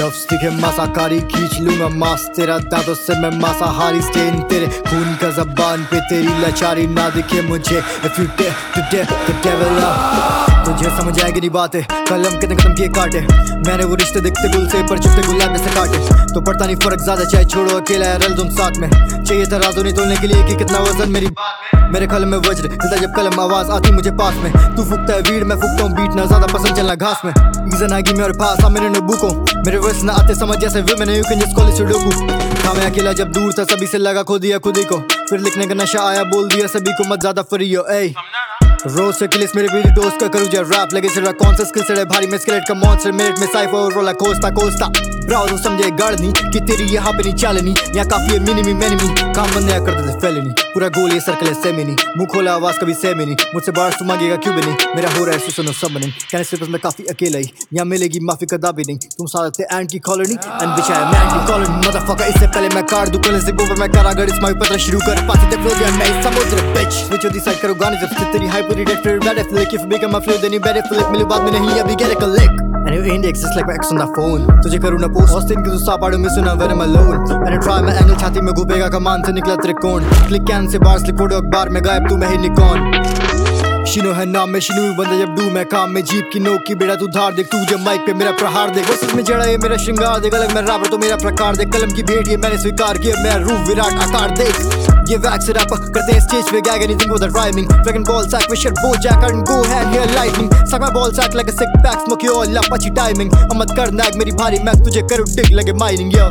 लफ्ज़ दिखे मांसाकारी खींच लूंगा मांस तेरा दांतों से मैं मांसाहारी स्टेन तेरे खून का ज़बान पे तेरी लाचारी ना दिखे मुझे If you dare to dare the devil up तुझे समझ आएगी नहीं बातें कलम कितने खत्म किए काटे मैंने वो रिश्ते दिखते गुल से पर चुपते गुलाब से काटे तो पड़ता नहीं फर्क ज्यादा चाहे छोड़ो अकेला है रल तुम साथ में चाहिए था रातों नहीं तोड़ने के लिए कि कितना वजन मेरी मेरे कलम में वज्र हिलता जब कलम आवाज आती मुझे पास में तू फूकता है वीड मैं फूकता हूँ बीट ना ज्यादा पसंद चलना घास में ईज़न आएगी मेरे पास आ मेरे नोटबुक को मेरे वर्स ना आते समझ जैसे women you can just call it sudoku था मैं अकेला जब दूर था सभी से लगा खो दिया खुद ही को फिर लिखने का नशा आया बोल दिया सभी को मत ज्यादा फ्री हो ए रोज से किलिस मेरे बीड़ी दोस्त का करूँ जा रैप लगे सिर्फ कौन सा स्किल से भारी में स्केलेट का मॉन्स्टर मिनट में साइफर रोला कोस्ता कोस्ता ब्राउ तो समझे गाड़नी कि तेरी यहाँ पे नहीं चालनी यहाँ काफी है मिनिमी मैनिमी काम बंद कर देते फेलिनी पूरा गोल ये सर्कल है सेमिनी मुंह खोला आवाज कभी सेमी नहीं मुझसे बाहर तू मांगेगा क्यों भी नहीं मेरा हो रहा है सुनो सब नहीं कहने से बस मैं काफी अकेला ही यहाँ मिलेगी माफी कदा भी नहीं तुम साथ थे एंटी कॉलोनी एंड बिच है मैं एंटी कॉलोनी मदरफकर इससे पहले मैं काट दूं कल से बोवर मैं करा गड़ इसमें पत्र शुरू कर पाते थे फ्लो गया मैं समुद्र बिच स्विच ऑन दी साइड करो गाने जब तेरी हाइपर डेट फिर bad flick if make my flow then you better flick मिले बाद में नहीं अभी get a lick And your index is like my ex on the phone तुझे करूँ ना पोस्ट ऑस्टिन की तू सापाड़ों में सुना वेर मैं लोन मैंने ट्राई मैं एंगल छाती में घुपेगा कमान से निकला त्रिकोण click can say bar slip photo अखबार में गायब तू मैं ही निकॉन शिनो है नाम में शिनू बंदा जब डू मैं काम में जीप की नोक की बेड़ा तू धार देख तू जब माइक पे मेरा प्रहार देख बस में जड़ा ये मेरा श्रृंगार देख अलग मैं रैपर तो मेरा प्रकार देख कलम की भेंट ये मैंने स्वीकार किया मैं रूप विराट आकार देख ये वैक्स रैप करते हैं स्टेज पे gag anything with the rhyming फ्रैगन ball sack with shut bow jack and go hand here lightning suck my ball sack like a sick pack smoke you all up अच्छी timing मत कर nag मेरी भारी मैं तुझे करूँ डिग लगे माइनिंग यो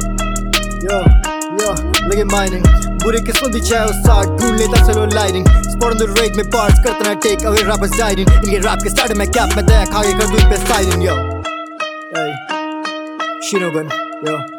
लगे माइनिंग बुरी किस्मत भी चाहे उस साथ ढूंढ लेता चलो lining spot on the rate में पार्ट्स करता ना टेक अवे रैपर्स डाइनिंग इनके रैप के स्टार्ट में कैप में दया खा के कर दूं इन पे साइनिंग यो शिनोगन यो